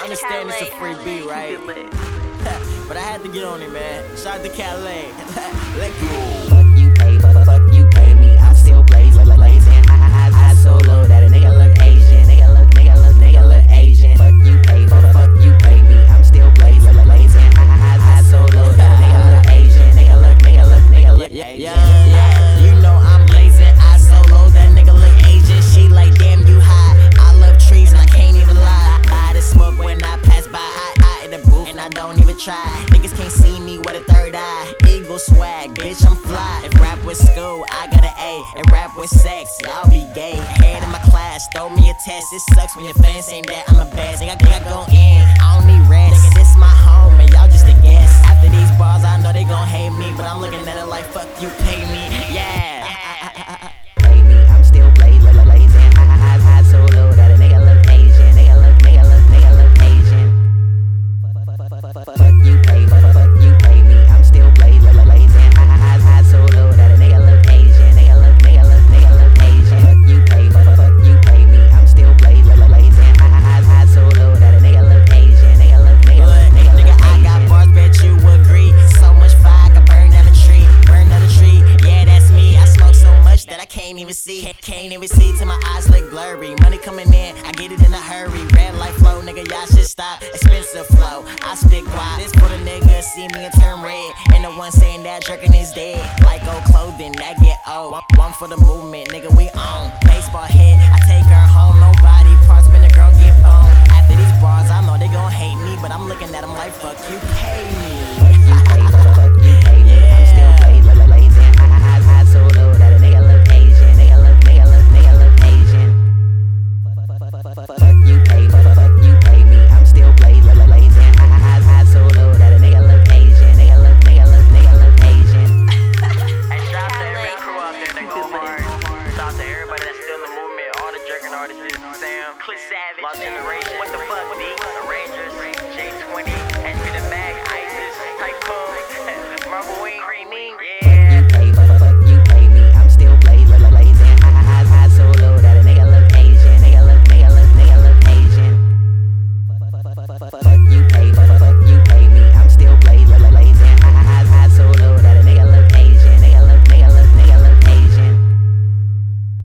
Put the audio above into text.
understand it's a free beat, right? But I had to get on it, man. Shout out to Calais. Let go. Fuck you pay me. I'm still blazing. I solo that a nigga look Asian. Nigga look Asian. Fuck you pay me. I'm still blazing. I solo that a nigga look Asian. Nigga look Asian. Yeah, you know I'm blazing. I solo that nigga look Asian. She like, damn, you high. I love trees and I can't even lie. I the smoke when I pass by. I in the booth and I don't even try. Niggas can't see me with a third eye. Eagle swag, bitch, I'm fly. If rap was school, I got an A. If rap was sex, y'all be gay. Head in my class, throw me a test. It sucks when your fans saying that I'm a best. Nigga, I go in, I don't need rest. Nigga, this my home and y'all just a guest. After these bars, I know they gon' hate me, but I'm looking at it like, fuck you, pay me. Yeah. Pay me. I'm still blazing. I solo that a nigga look Asian. Nigga look Asian. Fuck you pay me. I'm still blazing. I solo that a nigga look Asian. Nigga look Asian. Fuck you pay me. I'm still blazing. I solo that a nigga look Asian. Nigga, I got bars, bet you agree. So much fire, I can burn down the tree. Yeah, that's me. I smoke so much that I can't even see till my eyes look blurry. Money coming in, I get it in a hurry. Red light flow, nigga, y'all should stop. Expensive flow, I spit guap. This for the niggas see me and turn red. And the one saying that jerkin' is dead. Like old clothing, that get old. One for the movement, nigga, we on. Baseball hit, I take her home. Nobody parts when the girl get home. After these bars, I know they gon' hate me, but I'm looking at them like, fuck you, pay me.